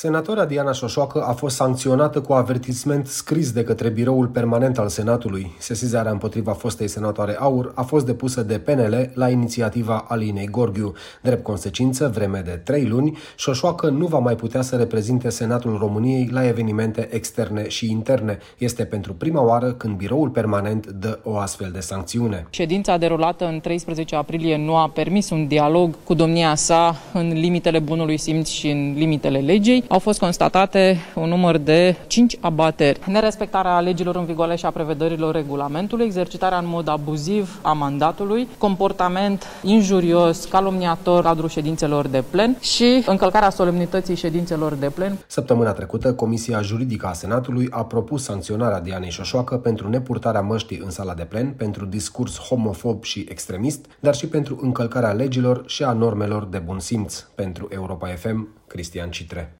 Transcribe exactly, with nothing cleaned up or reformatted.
Senatora Diana Șoșoacă a fost sancționată cu avertisment scris de către Biroul Permanent al Senatului. Sesizarea împotriva fostei senatoare Aur a fost depusă de P N L la inițiativa Alinei Gorghiu. Drept consecință, vreme de trei luni, Șoșoacă nu va mai putea să reprezinte Senatul României la evenimente externe și interne. Este pentru prima oară când Biroul Permanent dă o astfel de sancțiune. Ședința derulată în treisprezece aprilie nu a permis un dialog cu domnia sa în limitele bunului simț și în limitele legii. Au fost constatate un număr de cinci abateri. Nerespectarea legilor în vigoare și a prevederilor regulamentului, exercitarea în mod abuziv a mandatului, comportament injurios, calomniator în cadrul ședințelor de plen și încălcarea solemnității ședințelor de plen. Săptămâna trecută, Comisia Juridică a Senatului a propus sancționarea Dianei Șoșoacă pentru nepurtarea măștii în sala de plen, pentru discurs homofob și extremist, dar și pentru încălcarea legilor și a normelor de bun simț. Pentru Europa F M, Cristian Citre.